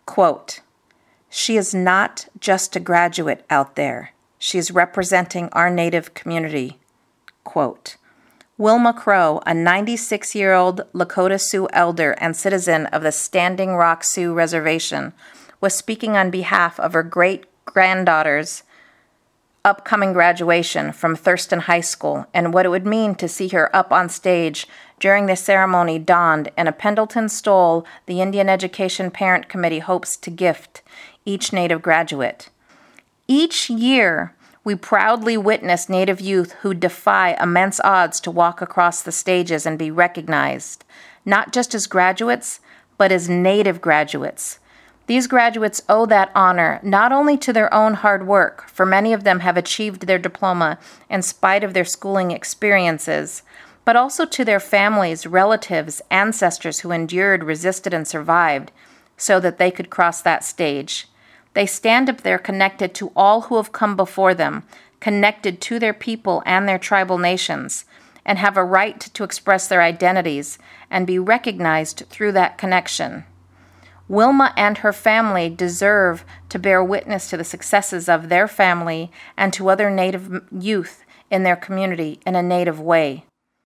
Quote, "She is not just a graduate out there. She is representing our Native community." Quote, Wilma Crow, a 96-year-old Lakota Sioux elder and citizen of the Standing Rock Sioux Reservation, was speaking on behalf of her great-granddaughter's upcoming graduation from Thurston High School and what it would mean to see her up on stage during the ceremony donned in a Pendleton stole the Indian Education Parent Committee hopes to gift each Native graduate. Each year, we proudly witness Native youth who defy immense odds to walk across the stages and be recognized, not just as graduates, but as Native graduates. These graduates owe that honor not only to their own hard work, for many of them have achieved their diploma in spite of their schooling experiences, but also to their families, relatives, ancestors who endured, resisted, and survived so that they could cross that stage. They stand up there connected to all who have come before them, connected to their people and their tribal nations, and have a right to express their identities and be recognized through that connection. Wilma and her family deserve to bear witness to the successes of their family and to other Native youth in their community in a Native way.